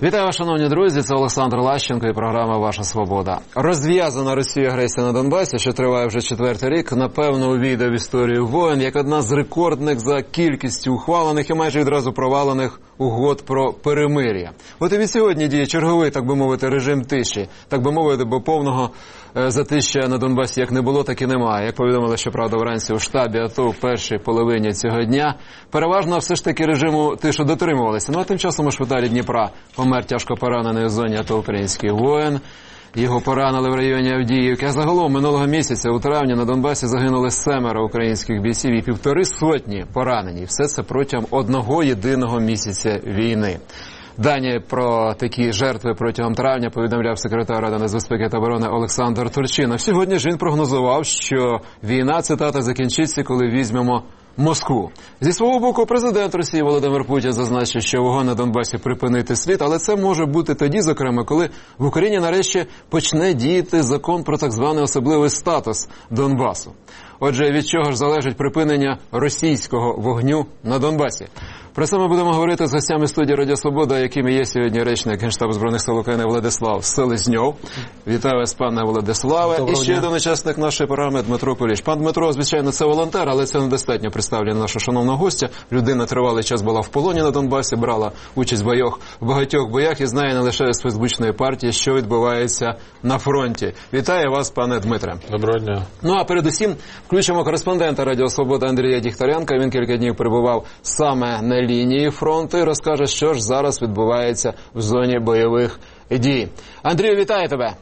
Вітаю вас, шановні друзі, це Олександр Лащенко і програма «Ваша свобода». Розв'язана Росією агресія на Донбасі, що триває вже 4-й рік, напевно увійде в історію воєн як одна з рекордних за кількістю ухвалених і майже відразу провалених угод про перемир'я. От і від сьогодні діє черговий, так би мовити, режим тиші. Так би мовити, бо повного затища на Донбасі як не було, так і немає. Як повідомили, щоправда, вранці у штабі АТО в першій половині цього дня, переважно все ж таки режиму тишу дотримувалися. Ну а тим часом у шпиталі Дніпра помер тяжко поранений у зоні АТО український воїн. Його поранили в районі Авдіївки. А загалом минулого місяця у травні на Донбасі загинули 7 українських бійців і 150 поранені. Все це протягом одного єдиного місяця війни. Дані про такі жертви протягом травня повідомляв секретар Ради нацбезпеки та оборони Олександр Турчинов. Сьогодні ж він прогнозував, що війна, цитата, закінчиться, коли візьмемо Москву. Зі свого боку, президент Росії Володимир Путін зазначив, що вогонь на Донбасі припинити слід, але це може бути тоді, зокрема, коли в Україні нарешті почне діяти закон про так званий особливий статус Донбасу. Отже, від чого ж залежить припинення російського вогню на Донбасі? Про це ми будемо говорити з гостями студії «Радіо Свобода», якими є сьогодні речник Генштабу Збройних сил України Владислав Селезньов. Вітаю вас, пане Владиславе. І ще один учасник нашої програми Дмитро Куліш. Пан Дмитро, звичайно, це волонтер, але це недостатньо представлення нашого шановного гостя. Людина тривалий час була в полоні на Донбасі, брала участь в багатьох боях і знає не лише з фейсбучної партії, що відбувається на фронті. Вітаю вас, пане Дмитре. Доброго дня. Ну а передусім включимо кореспондента «Радіо Свобода» Андрія Дігтяренка. Він кілька днів перебував саме на лінії фронту і розкаже, що ж зараз відбувається в зоні бойових дій. Андрію, вітаю тебе.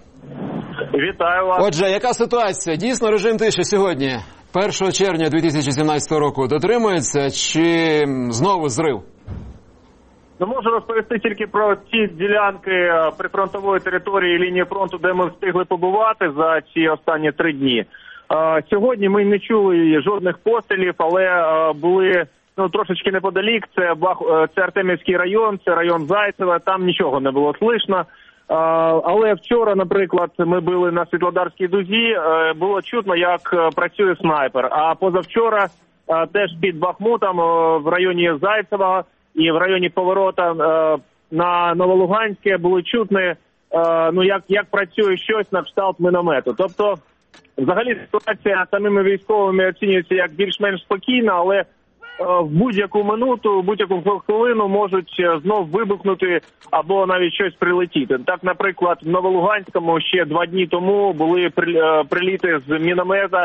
Вітаю вас. Отже, яка ситуація? Дійсно, режим тиші сьогодні 1 червня 2017 року дотримується чи знову зрив? Ну, можу розповісти тільки про ті ділянки прифронтової території лінії фронту, де ми встигли побувати за ці останні 3 дні. Сьогодні ми не чули жодних пострілів, але були трошечки неподалік. Це Артемівський район, це район Зайцева, там нічого не було слышно. Але вчора, наприклад, ми були на Світлодарській дузі, було чутно, як працює снайпер. А позавчора теж під Бахмутом в районі Зайцева і в районі поворота на Новолуганське були чутні, як працює щось на кшталт міномету. Тобто, взагалі ситуація самими військовими оцінюється як більш-менш спокійна, але в будь-яку минуту, в будь-яку хвилину можуть знов вибухнути або навіть щось прилетіти. Так, наприклад, в Новолуганському ще 2 дні тому були приліти з міномета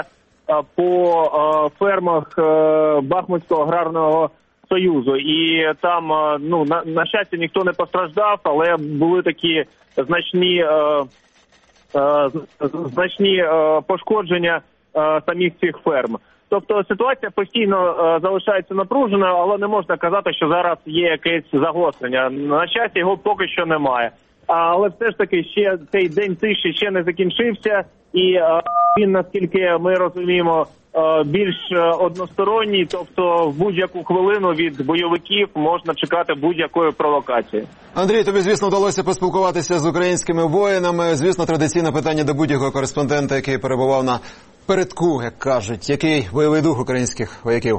по фермах Бахмутського аграрного союзу. І там, на щастя, ніхто не постраждав, але були такі значні пошкодження самих цих ферм. Тобто ситуація постійно залишається напруженою, але не можна казати, що зараз є якесь загострення. На щастя, його поки що немає. Але все ж таки ще цей день тиші ще не закінчився, і він, наскільки ми розуміємо, більш односторонній, тобто в будь-яку хвилину від бойовиків можна чекати будь-якої провокації. Андрій, тобі, звісно, вдалося поспілкуватися з українськими воїнами. Звісно, традиційне питання до будь-якого кореспондента, який перебував на передку, як кажуть. Який бойовий дух українських вояків?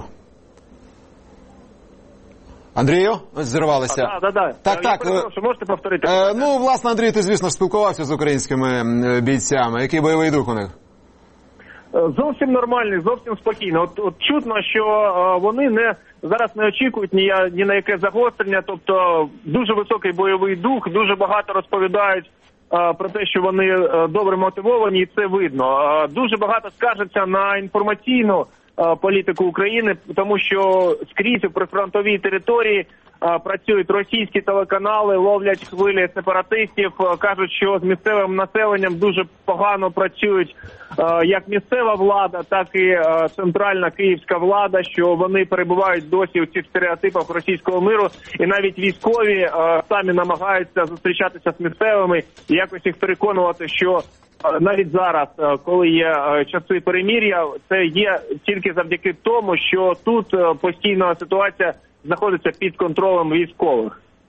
Андрію? Ось зірвалися. Так. Прошу, можете повторити? Власне, Андрій, ти, звісно, спілкувався з українськими бійцями. Який бойовий дух у них? Зовсім нормальний, зовсім спокійно. От чутно, що вони зараз не очікують ні на яке загострення, тобто дуже високий бойовий дух, дуже багато розповідають про те, що вони добре мотивовані, і це видно. Дуже багато скаржаться на інформаційну політику України, тому що скрізь у прифронтовій території працюють російські телеканали, ловлять хвилі сепаратистів, кажуть, що з місцевим населенням дуже погано працюють як місцева влада, так і центральна київська влада, що вони перебувають досі у цих стереотипах російського миру, і навіть військові самі намагаються зустрічатися з місцевими і якось їх переконувати, що навіть зараз, коли є часи перемир'я, це є тільки завдяки тому, що тут постійно ситуація знаходиться під контролем військових.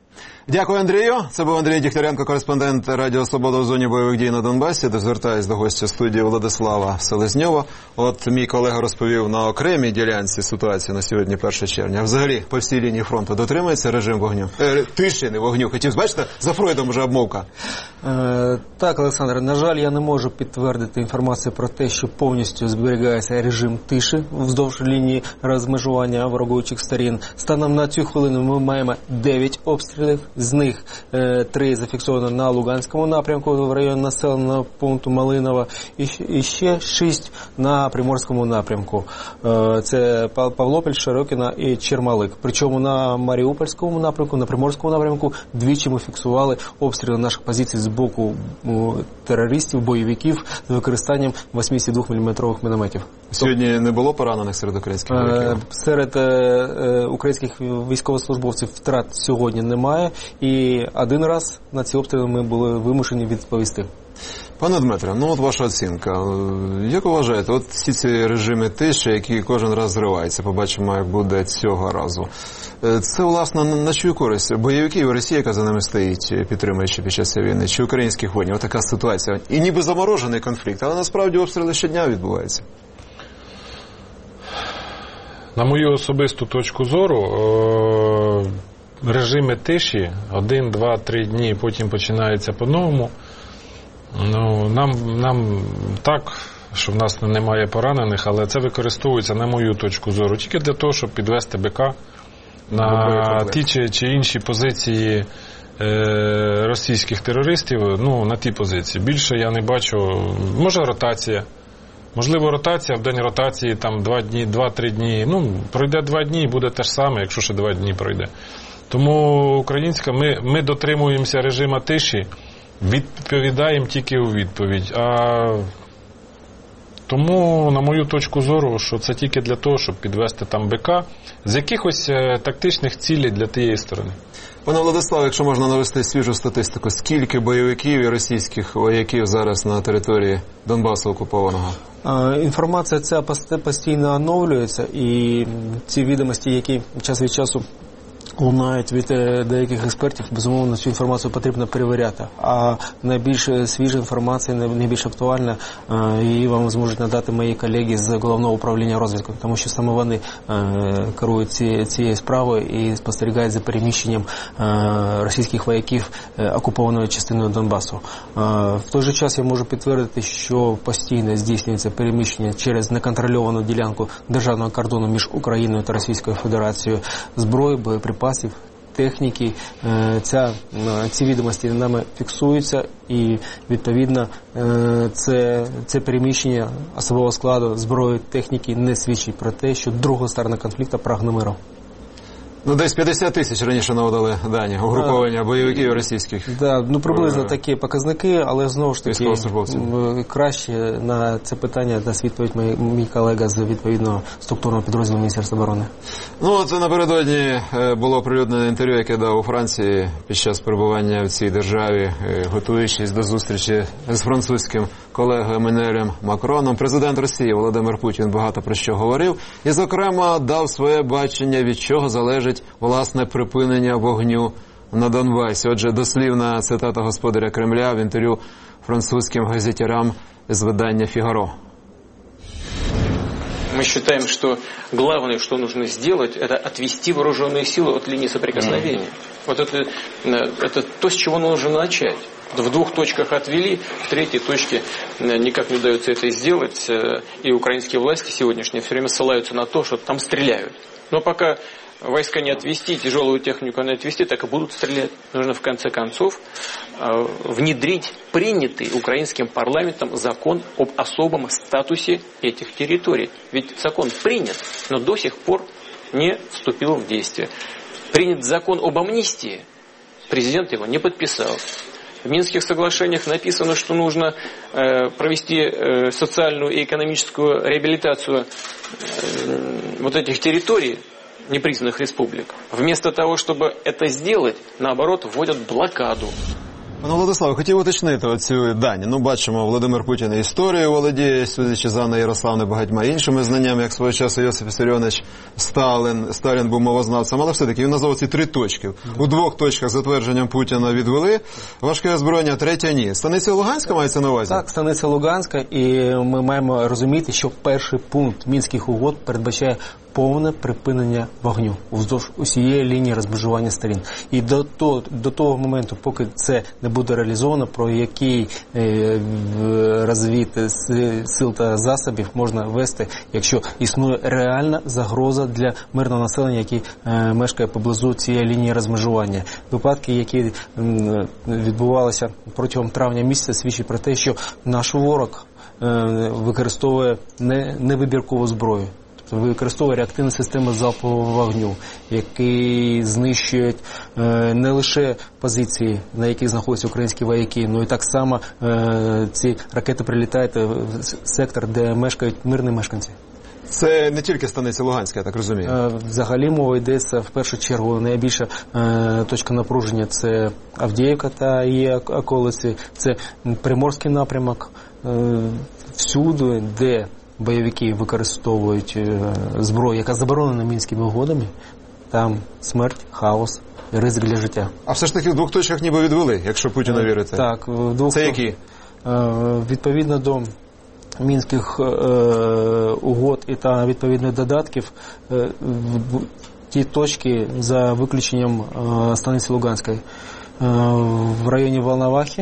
Дякую, Андрію. Це був Андрій Дігтяренко, кореспондент Радіо Свобода у зоні бойових дій на Донбасі. Звертаюсь до гостя студії Владислава Селезньова. От мій колега розповів на окремій ділянці ситуації на сьогодні 1 червня. Взагалі, по всій лінії фронту дотримується режим вогню? Тиші, не вогню. Хотів, бачите, за Фройдом вже обмовка. Так, Олександр, на жаль, я не можу підтвердити інформацію про те, що повністю зберігається режим тиші вздовж лінії розмежування ворогуючих сторін. Станом на цю хвилину ми маємо 9 обстрілів, з них 3 зафіксовано на Луганському напрямку в районі населеного пункту Малинова і ще 6 на Приморському напрямку. Це Павлопіль, Широкіна і Чермалик. Причому на Маріупольському напрямку, на Приморському напрямку двічі ми фіксували обстріли наших позицій з боку терористів, бойовиків з використанням 82-мм мінометів. Сьогодні не було поранених серед українських вояків? Серед українських військовослужбовців втрат сьогодні немає. І один раз на ці обстріли ми були вимушені відповісти. Пане Дмитре, ну от ваша оцінка. Як вважаєте, от всі ці режими тиші, які кожен раз зриваються, побачимо, як буде цього разу. Це, власне, на чию користь? Бойовиків і Росія, яка за ними стоїть, підтримуючи під час війни, чи українських воїнів? Ось така ситуація. І ніби заморожений конфлікт, але насправді обстріли щодня відбуваються. На мою особисту точку зору, режими тиші 1, 2, 3 дні, потім починається по-новому. Ну, нам так, що в нас немає поранених, але це використовується, на мою точку зору, тільки для того, щоб підвести БК на ті чи інші позиції російських терористів, ну, на ті позиції. Більше я не бачу, може ротація. Можливо, ротація, в день ротації, там 2-3 дні, ну, пройде 2 дні і буде те ж саме, якщо ще 2 дні пройде. Тому українська, ми дотримуємося режиму тиші, відповідаємо тільки у відповідь. Тому, на мою точку зору, що це тільки для того, щоб підвести там БК з якихось тактичних цілей для тієї сторони. Пане Владиславе, якщо можна навести свіжу статистику, скільки бойовиків і російських вояків зараз на території Донбасу окупованого? Інформація ця постійно оновлюється, і ці відомості, які час від часу лунають від деяких експертів, безумовно, цю інформацію потрібно перевіряти. А найбільш свіжа інформація, найбільш актуальна, її вам зможуть надати мої колеги з Головного управління розвідки, тому що саме вони керують цією справою і спостерігають за переміщенням російських вояків окупованою частиною Донбасу. В той же час я можу підтвердити, що постійно здійснюється переміщення через неконтрольовану ділянку державного кордону між Україною та Російською Федерацією зброї, боєприпасів, техніки. Ці відомості нами фіксуються, і відповідно це переміщення особового складу зброї, техніки не свідчить про те, що друга сторона конфлікту прагне миру. Ну, десь 50 тисяч раніше наводили дані угруповання бойовиків російських. Да, ну приблизно такі показники, але знову ж таки краще на це питання дасть відповідь мій колега з відповідного структурного підрозділу Міністерства оборони. Ну, це напередодні було оприлюднене інтерв'ю, яке дав у Франції під час перебування в цій державі, готуючись до зустрічі з французьким колегою Еммануелем Макроном. Президент Росії Володимир Путін багато про що говорив і, зокрема, дав своє бачення, від чого залежить власне припинення вогню на Донбасі. Отже, дослівна цитата господаря Кремля в інтерв'ю французьким газетярам з видання «Фигаро». Мы считаем, что главное, что нужно сделать, это отвести вооруженные силы от линии соприкосновения. Вот это то, с чего нужно начать. В 2 точках отвели, в 3 точке никак не удается это сделать. И украинские власти сегодняшние все время ссылаются на то, что там стреляют. Но пока войска не отвести, тяжелую технику не отвести, так и будут стрелять. Нужно в конце концов внедрить принятый украинским парламентом закон об особом статусе этих территорий. Ведь закон принят, но до сих пор не вступил в действие. Принят закон об амнистии, президент его не подписал. В Минских соглашениях написано, что нужно провести социальную и экономическую реабилитацию вот этих территорий, непризнанных республик. Вместо того, чтобы это сделать, наоборот, вводят блокаду. Пане Владиславе, хотів уточнити оцю дані. Ну, бачимо, Володимир Путін історією володіє, судячи за Анною Ярославною, багатьма іншими знаннями, як свого часу Йосиф Вісаріонович Сталін був мовознавцем, але все-таки він назвав ці 3 точки. У 2 точках за твердженням Путіна відвели важке озброєння, 3 ні. Станиця Луганська мається на увазі? Так, станиця Луганська, і ми маємо розуміти, що перший пункт Мінських угод передбачає повне припинення вогню вздовж усієї лінії розмежування сторін. І до того моменту, поки це не буде реалізовано, про який розвід сил та засобів можна вести, якщо існує реальна загроза для мирного населення, яке мешкає поблизу цієї лінії розмежування. Випадки, які відбувалися протягом травня місяця, свідчать про те, що наш ворог використовує невибіркову зброю. Використовує реактивні системи залпового вогню, які знищують не лише позиції, на яких знаходяться українські вояки, але і так само ці ракети прилітають в сектор, де мешкають мирні мешканці. Це не тільки станиця Луганська, я так розумію? Взагалі мова йдеться в першу чергу. Найбільша точка напруження – це Авдіївка та її околиці, це Приморський напрямок. Всюди, де бойовики використовують зброю, яка заборонена Мінськими угодами, там смерть, хаос, ризик для життя. А все ж таки в 2 точках ніби відвели, якщо Путіна вірити. Так, в 2. Це які? Відповідно до Мінських угод і та відповідних додатків, ті точки за виключенням станиці Луганської в районі Волновахи,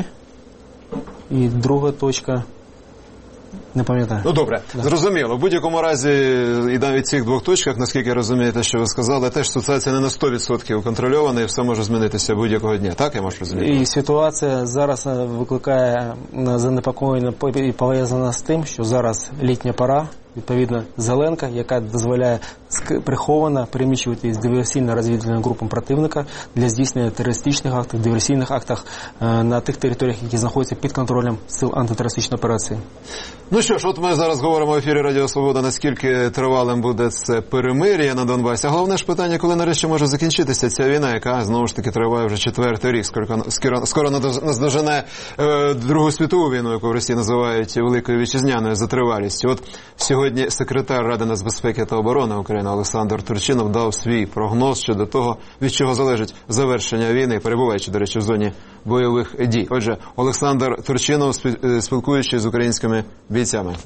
і 2 точка не пам'ятаю. Ну, добре, зрозуміло. В будь-якому разі, і навіть в цих 2 точках, наскільки я розумію те, що ви сказали, теж ситуація не на 100% контрольована, і все може змінитися будь-якого дня. Так, я можу розуміти? І ситуація зараз викликає занепокоєння і пов'язана з тим, що зараз літня пора, відповідно, зеленка, яка дозволяє приховано переміщуватись диверсійно-розвідувальним групам противника для здійснення терористичних актів, диверсійних актів на тих територіях, які знаходяться під контролем сил антитерористичної операції. Ну що ж, от ми зараз говоримо в ефірі Радіо Свобода, наскільки тривалим буде це перемир'я на Донбасі. А головне ж питання, коли нарешті може закінчитися ця війна, яка, знову ж таки, триває вже 4-й рік. Скоро наздожене Другу світову війну, яку в Росії називають Великою Вітчизняною за тривалістю. От сьогодні секретар Ради нацбезпеки та оборони України Олександр Турчинов дав свій прогноз щодо того, від чого залежить завершення війни, перебуваючи, до речі, в зоні бойових дій. Отже, Олександр Турчинов, спілкуючись з українськими бійцями.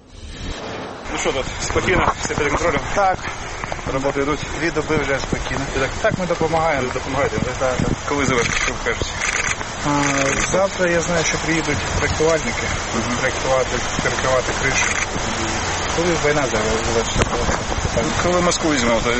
Ну що тут, спокійно, все під контролем? Так. Роботи йдуть? 2 доби вже спокійно. Так, ми допомагаємо. Ви допомагаєте? Так. Коли завершите, що ви кажете? Завтра я знаю, що приїдуть проєктувальники, перекривати кришу. Коли війна завершиться? Коли Москву візьмемо, то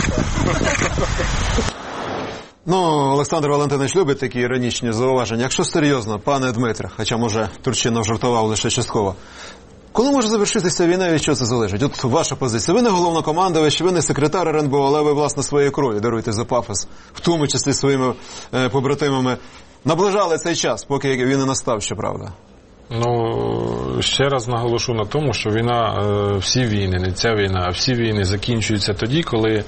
Ну, Олександр Валентинович любить такі іронічні зауваження. Якщо серйозно, пане Дмитре, хоча, може, Турчинов жартував лише частково, коли може завершитися війна і від чого це залежить? От ваша позиція. Ви не головнокомандувач, ви не секретар РНБО, але ви, власне, своєю кров'ю, даруйте за пафос, в тому числі своїми побратимами, наближали цей час, поки він не настав, щоправда. Ну, ще раз наголошу на тому, що війна, всі війни, не ця війна, а всі війни закінчуються тоді, коли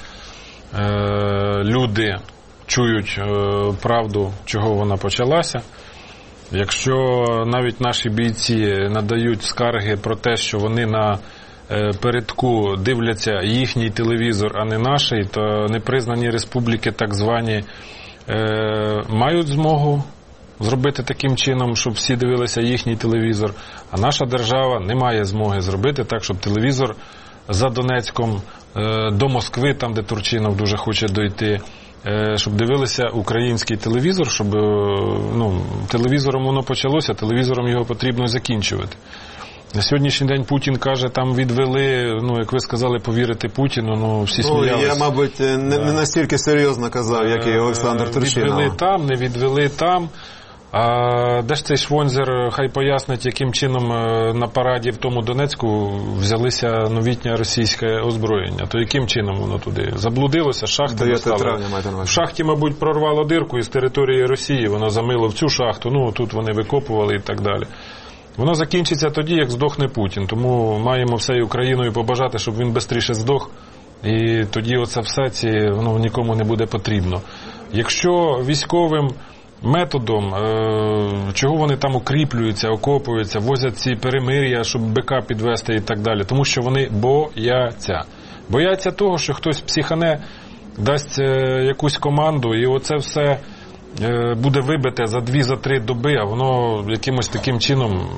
люди чують правду, чого вона почалася. Якщо навіть наші бійці надають скарги про те, що вони на передку дивляться їхній телевізор, а не наш, то непризнані республіки, так звані, мають змогу зробити таким чином, щоб всі дивилися їхній телевізор, а наша держава не має змоги зробити так, щоб телевізор за Донецьком до Москви, там, де Турчинов дуже хоче дойти, щоб дивилися український телевізор, щоб телевізором воно почалося, телевізором його потрібно закінчувати. На сьогоднішній день Путін каже, там відвели, як ви сказали, повірити Путіну, всі сміялися. Я, мабуть, не настільки серйозно казав, як і Олександр Турчинов. Відвели там, не відвели там. А де ж цей Швонзер, хай пояснить, яким чином на параді в тому Донецьку взялися новітнє російське озброєння. То яким чином воно туди? Заблудилося, шахти доставили. В шахті, мабуть, прорвало дирку із території Росії, воно замило в цю шахту, тут вони викопували і так далі. Воно закінчиться тоді, як здохне Путін. Тому маємо всією Україною побажати, щоб він швидше здох. І тоді оце все нікому не буде потрібно. Якщо військовим методом, чого вони там укріплюються, окопуються, возять ці перемир'я, щоб БК підвести і так далі. Тому що вони бояться. Бояться того, що хтось психане, дасть якусь команду, і оце все буде вибите за 2-3 доби, а воно якимось таким чином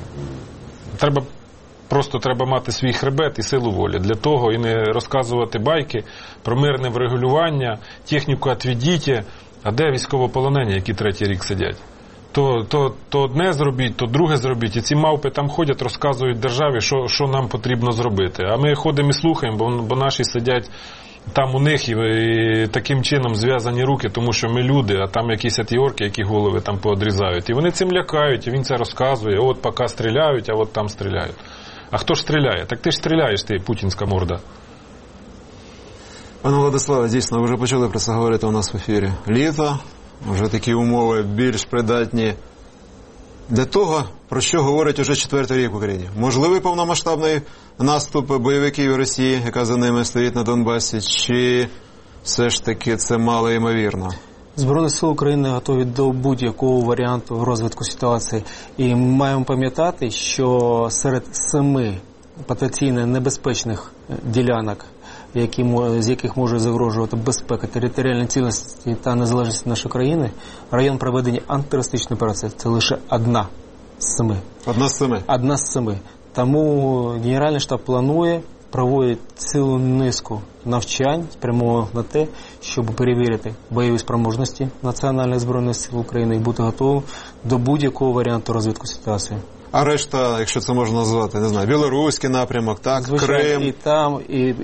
треба мати свій хребет і силу волі. Для того і не розказувати байки про мирне врегулювання, техніку «отведіть», а де військовополонені, які 3-й рік сидять? То одне зробіть, то друге зробіть. І ці мавпи там ходять, розказують державі, що нам потрібно зробити. А ми ходимо і слухаємо, бо наші сидять там у них і таким чином зв'язані руки, тому що ми люди, а там якісь ті орки, які голови там поодрізають. І вони цим лякають, і він це розказує. От поки стріляють, а от там стріляють. А хто ж стріляє? Так ти ж стріляєш, ти путінська морда. Пане Владиславе, дійсно, ви вже почали про це говорити у нас в ефірі. Літо, вже такі умови більш придатні для того, про що говорить уже 4-й рік в Україні. Можливий повномасштабний наступ бойовиків Росії, яка за ними стоїть на Донбасі, чи все ж таки це мало ймовірно? Збройні сили України готові до будь-якого варіанту розвитку ситуації. І ми маємо пам'ятати, що серед 7 потенційно небезпечних ділянок, з яких може загрожувати безпека, територіальна цілісність та незалежність нашої країни, район проведення антитерористичної операції – це лише одна з 7. Одна з 7? Одна з 7. Тому Генеральний штаб планує, проводить цілу низку навчань, спрямованих на те, щоб перевірити бойові спроможності Національних збройних сил України і бути готовим до будь-якого варіанту розвитку ситуації. А решта, якщо це можна назвати, не знаю, білоруський напрямок, так, звичайно, Крим. І там,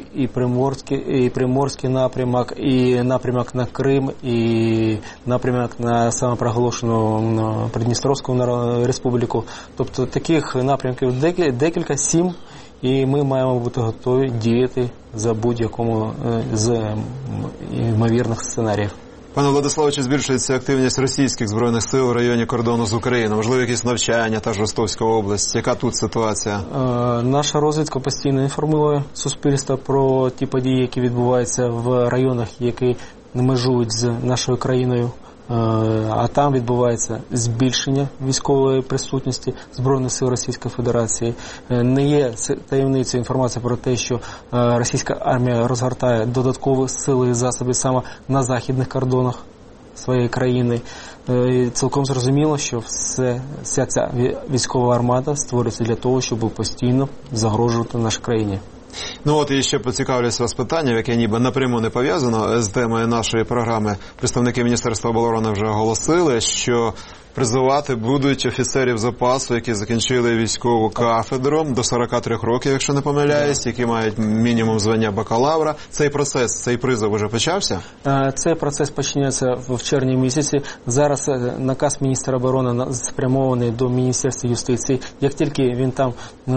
і Приморський напрямок, і напрямок на Крим, і напрямок на самопроголошену Придністровську республіку. Тобто таких напрямків декілька, 7, і ми маємо бути готові діяти за будь-якому з ймовірних сценаріїв. Пане Владиславе, чи збільшується активність російських збройних сил в районі кордону з Україною? Можливо, якісь навчання, та ж Ростовська область? Яка тут ситуація? Наша розвідка постійно інформує суспільство про ті події, які відбуваються в районах, які межують з нашою країною. А там відбувається збільшення військової присутності Збройних сил Російської Федерації. Не є таємницею інформація про те, що російська армія розгортає додаткові сили і засоби саме на західних кордонах своєї країни. І цілком зрозуміло, що вся ця військова армада створюється для того, щоб постійно загрожувати нашій країні. Ну от і ще поцікавлюсь вас питанням, яке ніби напряму не пов'язано з темою нашої програми. Представники Міністерства оборони вже оголосили, що призивати будуть офіцерів запасу, які закінчили військову кафедру до 43 років, якщо не помиляюсь, які мають мінімум звання бакалавра. Цей процес, цей призов вже почався? Цей процес почнеться в червні місяці. Зараз наказ міністра оборони спрямований до Міністерства юстиції. Як тільки він там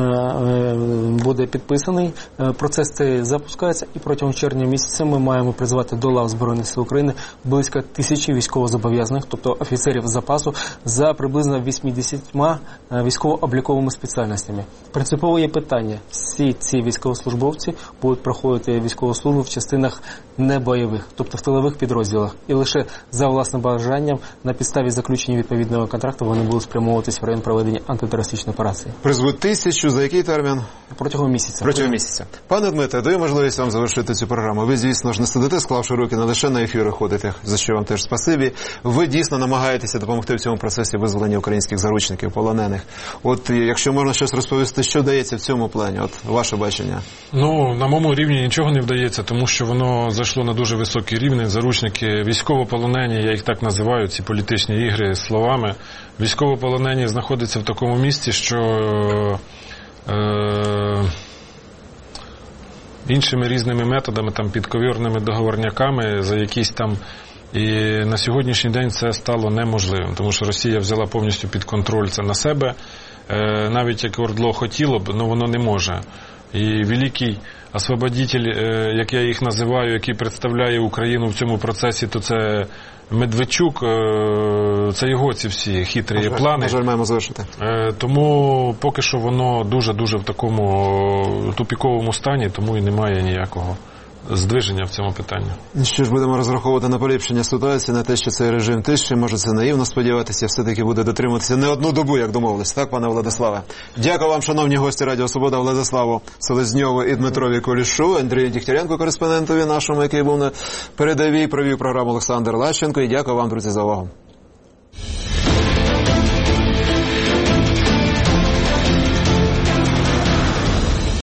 буде підписаний, процес цей запускається, і протягом червня місяця ми маємо призвати до лав Збройних сил України близько 1000 військовозобов'язаних, тобто офіцерів запасу, за приблизно 80 військово-обліковими спеціальностями. Принципово є питання. Всі ці військовослужбовці будуть проходити військову службу в частинах небойових, тобто в тилових підрозділах. І лише за власним бажанням, на підставі заключення відповідного контракту, вони будуть спрямовуватись в район проведення антитерористичної операції. Призвуть 1000, за який термін? Протягом місяця. Протягом місяця. Пане Дмитре, даю можливість вам завершити цю програму. Ви, звісно ж, не сидите, склавши руки, не лише на ефіри ходите, за що вам теж спасибі. Ви дійсно намагаєтеся допомогти в цьому процесі визволення українських заручників, полонених. От, якщо можна щось розповісти, що вдається в цьому плані? От, ваше бачення. Ну, на моєму рівні нічого не вдається, тому що воно зайшло на дуже високий рівень. Заручники, військовополонені, я їх так називаю, ці політичні ігри словами. Військовополонені знаходяться в такому місці, що іншими різними методами, там, підковірними договорняками, за якісь там. І на сьогоднішній день це стало неможливим, тому що Росія взяла повністю під контроль це на себе. Навіть як ОРДЛО хотіло б, але воно не може. І великий освободитель, як я їх називаю, який представляє Україну в цьому процесі, то це Медведчук, це його ці всі хитрі плани. На жаль, маємо завершити. Тому поки що воно дуже-дуже в такому тупіковому стані, тому і немає ніякого здвиження в цьому питанні. Що ж, будемо розраховувати на поліпшення ситуації, на те, що цей режим тиші, може це наївно сподіватися, все-таки буде дотримуватися не одну добу, як домовились. Так, пане Владиславе? Дякую вам, шановні гості Радіо Свобода, Владиславу Селезньову і Дмитрові Кулішу, Андрію Дігтяренку, кореспондентові нашому, який був на передовій, провів програму Олександр Лащенко, і дякую вам, друзі, за увагу.